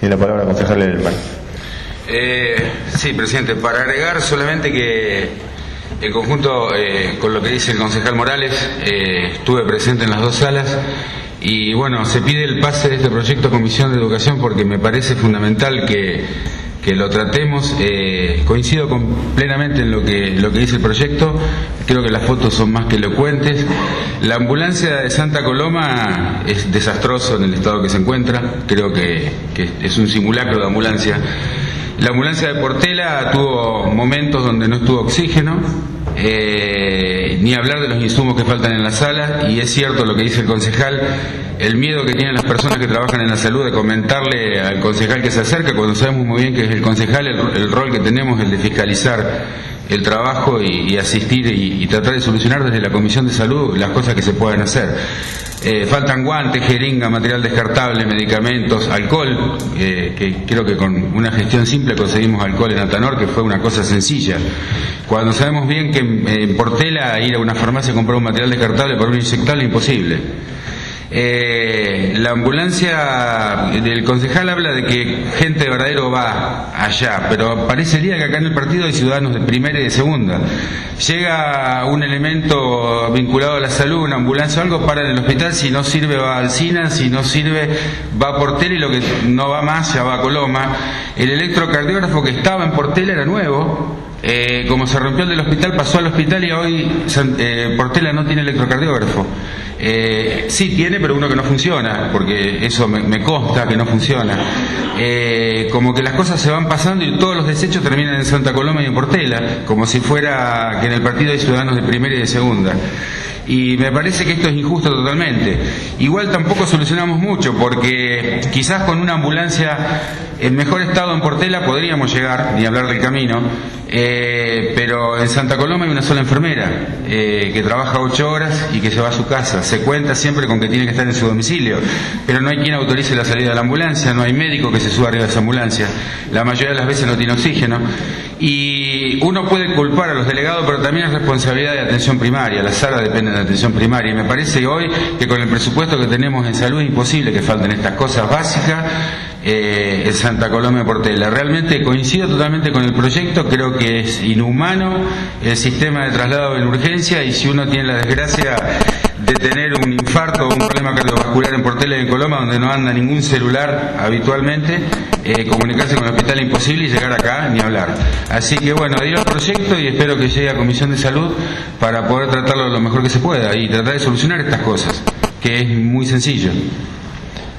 Tiene la palabra el concejal Lelman. Sí, presidente, para agregar solamente que en conjunto con lo que dice el concejal Morales, estuve presente en las dos salas y bueno, se pide el pase de este proyecto a Comisión de Educación porque me parece fundamental que lo tratemos. Coincido plenamente en lo que dice el proyecto, creo que las fotos son más que elocuentes. La ambulancia de Santa Coloma es desastroso en el estado que se encuentra, creo que es un simulacro de ambulancia. La ambulancia de Portela tuvo momentos donde no estuvo oxígeno, ni hablar de los insumos que faltan en la sala, y es cierto lo que dice el concejal, el miedo que tienen las personas que trabajan en la salud de comentarle al concejal que se acerca, cuando sabemos muy bien que es el concejal, el rol que tenemos es el de fiscalizar el trabajo y asistir y tratar de solucionar desde la Comisión de Salud las cosas que se puedan hacer. Faltan guantes, jeringa, material descartable, medicamentos, alcohol, que creo que con una gestión simple conseguimos alcohol en Atanor, que fue una cosa sencilla. Cuando sabemos bien que en Portela ir a una farmacia a comprar un material descartable para un inyectable es imposible. La ambulancia del concejal habla de que gente de Verdadero va allá, pero parecería que acá en el partido hay ciudadanos de primera y de segunda. Llega un elemento vinculado a la salud, una ambulancia o algo, para en el hospital, si no sirve va a Alsina, si no sirve va a Portela y lo que no va más ya va a Coloma. El electrocardiógrafo que estaba en Portela era nuevo. Como se rompió el del hospital, pasó al hospital y hoy Portela no tiene electrocardiógrafo. Sí tiene, pero uno que no funciona, porque eso me consta que no funciona. Como que las cosas se van pasando y todos los desechos terminan en Santa Coloma y en Portela, como si fuera que en el partido hay ciudadanos de primera y de segunda. Y me parece que esto es injusto totalmente. Igual tampoco solucionamos mucho, porque quizás con una ambulancia en mejor estado en Portela podríamos llegar, ni hablar del camino, pero en Santa Coloma hay una sola enfermera que trabaja 8 horas y que se va a su casa. Se cuenta siempre con que tiene que estar en su domicilio, pero no hay quien autorice la salida de la ambulancia, no hay médico que se suba arriba de esa ambulancia, la mayoría de las veces no tiene oxígeno. Y uno puede culpar a los delegados, pero también es responsabilidad de atención primaria. La sala depende de la atención primaria y me parece hoy que con el presupuesto que tenemos en salud es imposible que falten estas cosas básicas en Santa Coloma y Portela. Realmente coincido totalmente con el proyecto, creo que es inhumano el sistema de traslado en urgencia, y si uno tiene la desgracia de tener un infarto o un problema cardiovascular en Portela y en Coloma, donde no anda ningún celular habitualmente, comunicarse con el hospital es imposible y llegar acá ni hablar. Así que bueno, adhiero al proyecto y espero que llegue a Comisión de Salud para poder tratarlo lo mejor que se pueda y tratar de solucionar estas cosas, que es muy sencillo.